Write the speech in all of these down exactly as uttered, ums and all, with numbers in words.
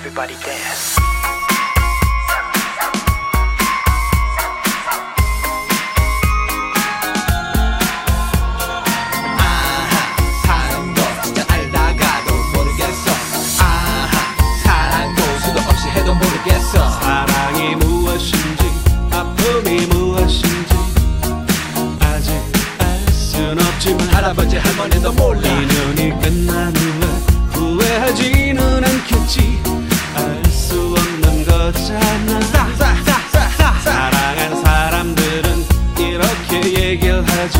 Everybody dance. 사랑이 무엇인지 아픔이 무엇인지 아직 알 순 없지만 할아버지 할머니도 몰라. 인연이 끝난 후에 후회하지는 않겠지. 알 수 없는 거잖아. 사랑한 사람들은 이렇게 얘기를 하지.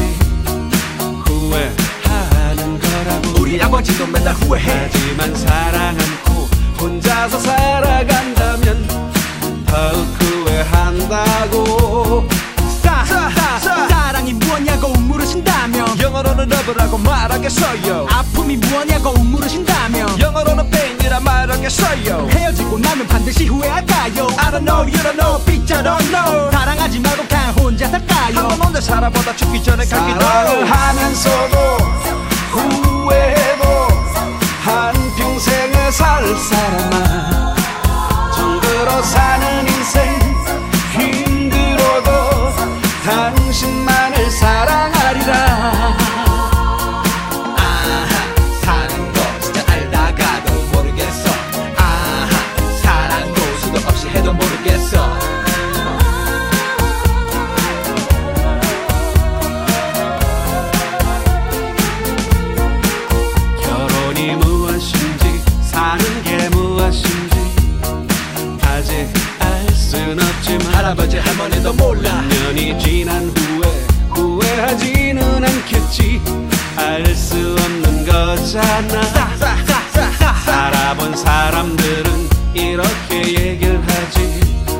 후회하는 거라고. 우리 아버지도 맨날 후회해. 하지만 사랑 않고 혼자서 살아간다면 더욱 후회한다고. 사, 사, 사. 사랑이 무엇냐고 물으신다면 영어로는 love라고 말하겠어요. 아픔이 무엇냐고 물으신다면 영어로는 pain이라 말하겠어요. 헤어지고 나면 반드시 후회할까요? I don't know, you don't know, bitch I don't know. 사랑하지 말고 그냥 혼자 살까요? 한 번 혼자 살아보다 죽기 전에 가기도. 사랑을 하면서도 후회해도 한평생을 살 사람아. 정들어 사는 인생 힘들어도 당신만을 사랑하리라. 아하, 사는 거 진짜 알다가도 모르겠어. 아하, 사랑도 수도 없이 해도 모르겠어. 결혼이 무엇인지 사는 게 무엇인지 아직 알 순 없지만 할아버지 할머니도 몰라. 년이 지난 후에 후회하지는 않겠지. 알 수 없는 거잖아. 살아본 사람들은 이렇게 얘기를 하지.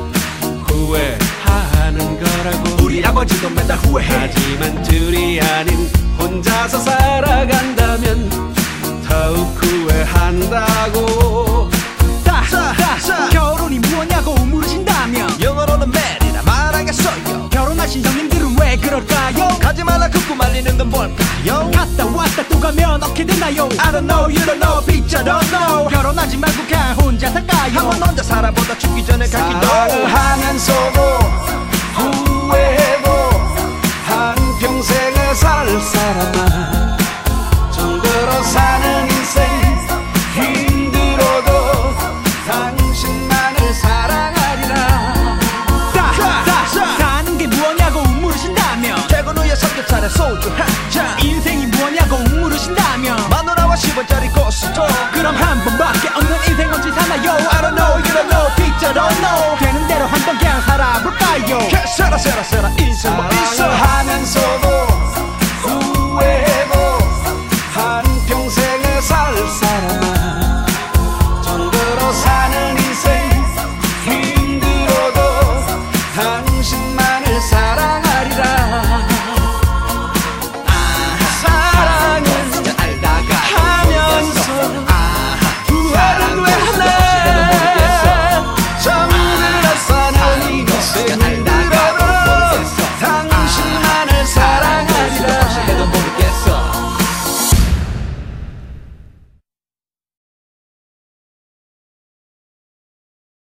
후회하는 거라고. 우리 아버지도 맨날 후회해. 하지만 둘이 아닌 혼자서 살아간다면 더욱 후회한다고. 사, 사, 사. 결혼이 무엇냐고 물으신다면 영어로는 marry라 말하겠어요. 결혼하신 형님들은 왜 그럴까요? 가지 말라 긋고 말리는 건 뭘까요? 갔다 왔다 또 가면 어떻게 되나요? I don't know, you don't know, bitch I don't know. 결혼하지 말고 그냥 혼자 살까요? 한 번 혼자 살아보다 죽기 전에 가기도. 사랑을 하면서도 후회해도 한평생을 살 사람아. 정들어 사는 인생 힘들어도 당신만을 사랑하리라. 사, 사, 사. 사는 게 무엇냐고 물으신다면 퇴근 후에 삼겹살에 소주 한잔. 인생이 무엇냐고 물으신다면 마누라와 십 원짜리 고스톱. 그럼 한 번밖에 없는 인생 언제 사나요? I don't know, you don't know, bitch I don't know. 되는 대로 한 번 그냥 살아볼까요? 살아 살아 살아 인생 뭐 있어. 하면서도